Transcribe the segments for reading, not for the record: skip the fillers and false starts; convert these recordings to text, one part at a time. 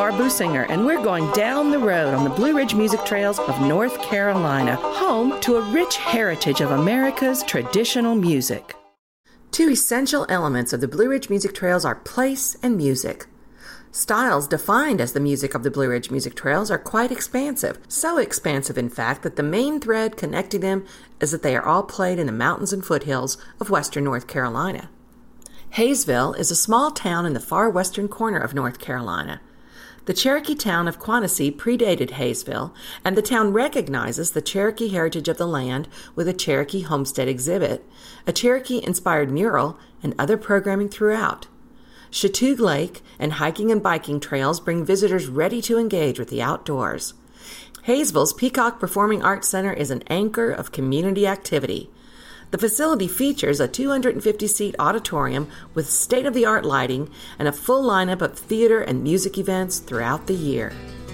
Laura Businger, and we're going down the road on the Blue Ridge Music Trails of North Carolina, home to a rich heritage of America's traditional music. Two essential elements of the Blue Ridge Music Trails are place and music. Styles defined as the music of the Blue Ridge Music Trails are quite expansive, so expansive in fact that the main thread connecting them is that they are all played in the mountains and foothills of western North Carolina. Hayesville is a small town in the far western corner of North Carolina. The Cherokee town of Quantice predated Hayesville, and the town recognizes the Cherokee heritage of the land with a Cherokee homestead exhibit, a Cherokee-inspired mural, and other programming throughout. Chatuge Lake and hiking and biking trails bring visitors ready to engage with the outdoors. Hayesville's Peacock Performing Arts Center is an anchor of community activity. The facility features a 250-seat auditorium with state-of-the-art lighting and a full lineup of theater and music events throughout the year.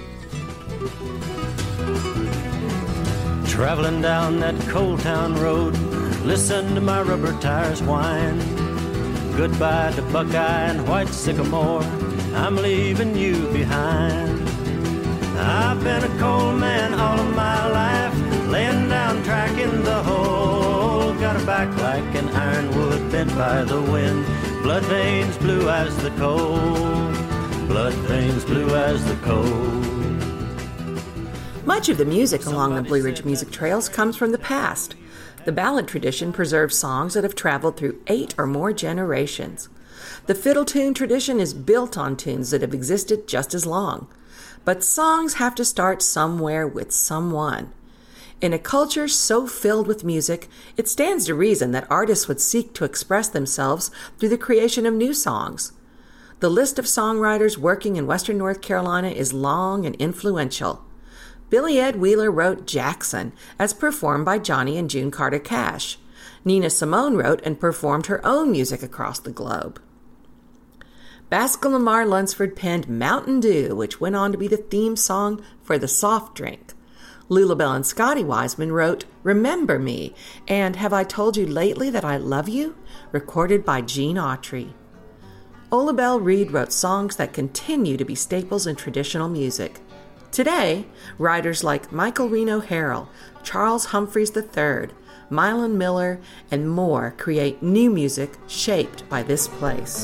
Traveling down that Coal Town road, listen to my rubber tires whine. Goodbye to Buckeye and White Sycamore, I'm leaving you behind. I've been a coal man all of my life, laying down track in the hole. Got a back like an ironwood bent by the wind, blood veins blue as the coal, blood veins blue as the coal. Much of the music along the Blue Ridge Music Trails comes from the past. The ballad tradition preserves songs that have traveled through 8 or more generations. The fiddle tune tradition is built on tunes that have existed just as long. But songs have to start somewhere with someone. In a culture so filled with music, it stands to reason that artists would seek to express themselves through the creation of new songs. The list of songwriters working in western North Carolina is long and influential. Billy Ed Wheeler wrote Jackson, as performed by Johnny and June Carter Cash. Nina Simone wrote and performed her own music across the globe. Bascom Lamar Lunsford penned Mountain Dew, which went on to be the theme song for the soft drink. Lulabelle and Scotty Wiseman wrote Remember Me and Have I Told You Lately That I Love You, recorded by Gene Autry. Olabelle Reed wrote songs that continue to be staples in traditional music. Today, writers like Michael Reno Harrell, Charles Humphreys III, Mylon Miller, and more create new music shaped by this place.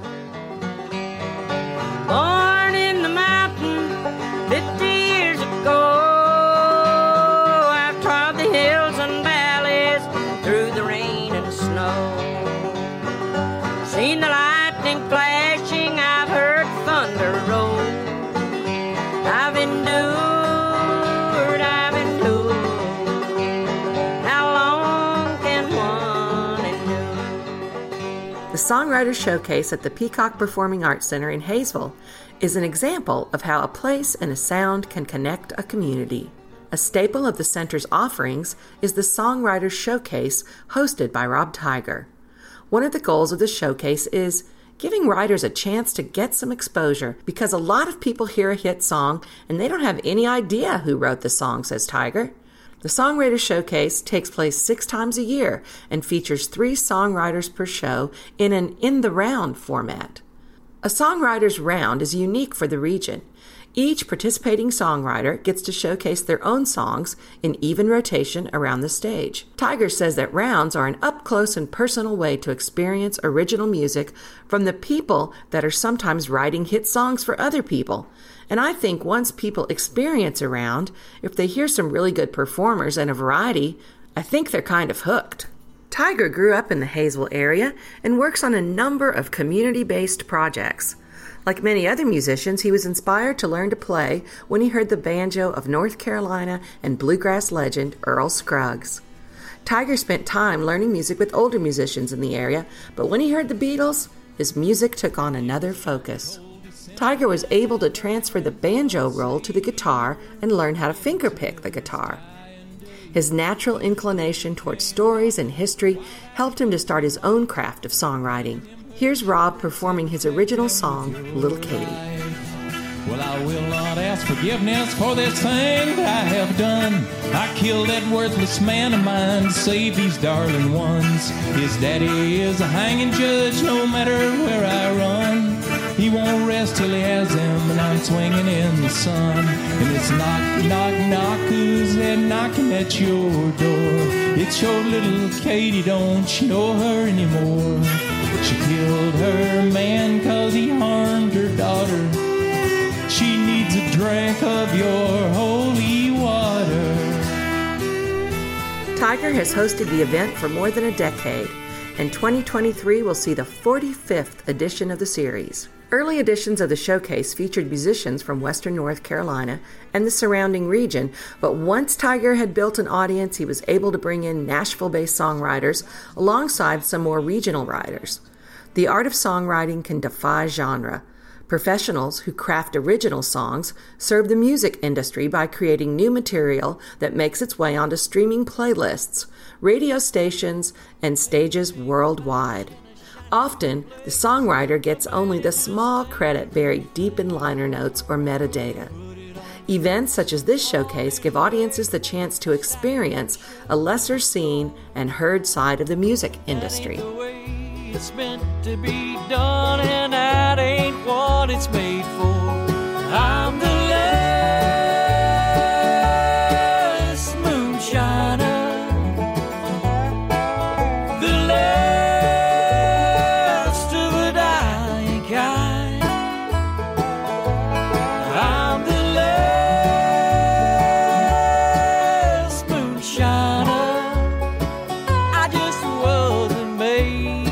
Born in the mountain 50 years ago, I've trod the hills and valleys through the rain and snow. Seen the lightning flashing, I've heard thunder roll. I've endured. How long can one endure? The Songwriters Showcase at the Peacock Performing Arts Center in Hayesville is an example of how a place and a sound can connect a community. A staple of the center's offerings is the Songwriters Showcase hosted by Rob Tiger. One of the goals of the showcase is giving writers a chance to get some exposure, because a lot of people hear a hit song and they don't have any idea who wrote the song, says Tiger. The Songwriters Showcase takes place 6 times a year and features 3 songwriters per show in an in-the-round format. A songwriter's round is unique for the region. Each participating songwriter gets to showcase their own songs in even rotation around the stage. Tiger says that rounds are an up-close and personal way to experience original music from the people that are sometimes writing hit songs for other people. And I think once people experience a round, if they hear some really good performers and a variety, I think they're kind of hooked. Tiger grew up in the Hayesville area and works on a number of community-based projects. Like many other musicians, he was inspired to learn to play when he heard the banjo of North Carolina and bluegrass legend Earl Scruggs. Tiger spent time learning music with older musicians in the area, but when he heard the Beatles, his music took on another focus. Tiger was able to transfer the banjo role to the guitar and learn how to fingerpick the guitar. His natural inclination towards stories and history helped him to start his own craft of songwriting. Here's Rob performing his original song, Little Katie. Well, I will not ask forgiveness for this thing that I have done. I killed that worthless man of mine to save these darling ones. His daddy is a hanging judge no matter where I run. He won't rest till he has them, and time swinging in the sun. And it's knock, knock, knock, who's that knocking at your door? It's your little Katie, don't you know her anymore? She killed her man 'cause he harmed her daughter. She needs a drink of your holy water. Tiger has hosted the event for more than a decade, and 2023 will see the 45th edition of the series. Early editions of the showcase featured musicians from Western North Carolina and the surrounding region, but once Tiger had built an audience, he was able to bring in Nashville-based songwriters alongside some more regional writers. The art of songwriting can defy genre. Professionals who craft original songs serve the music industry by creating new material that makes its way onto streaming playlists, radio stations, and stages worldwide. Often, the songwriter gets only the small credit buried deep in liner notes or metadata. Events such as this showcase give audiences the chance to experience a lesser seen and heard side of the music industry. It's meant to be done, and that ain't what it's made for. I'm the last moonshiner, the last of a dying kind. I'm the last moonshiner. I just wasn't made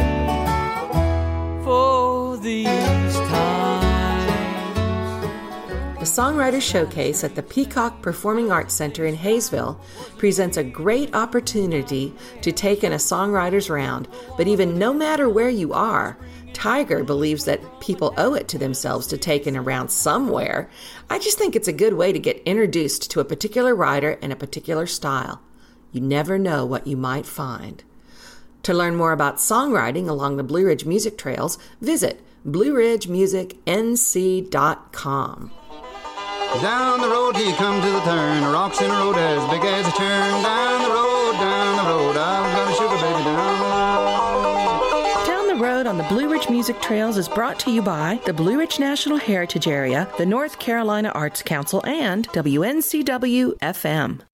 for these times. The Songwriters Showcase at the Peacock Performing Arts Center in Hayesville presents a great opportunity to take in a songwriter's round, but even no matter where you are, Tiger believes that people owe it to themselves to take in a round somewhere. I just think it's a good way to get introduced to a particular writer and a particular style. You never know what you might find. To learn more about songwriting along the Blue Ridge Music Trails, visit BlueRidgeMusicNC.com. Down the road he come to the turn, rocks in the road as big as a churn. Down the road, I've got a sugar baby down the road. Down the Road on the Blue Ridge Music Trails is brought to you by the Blue Ridge National Heritage Area, the North Carolina Arts Council, and WNCW-FM.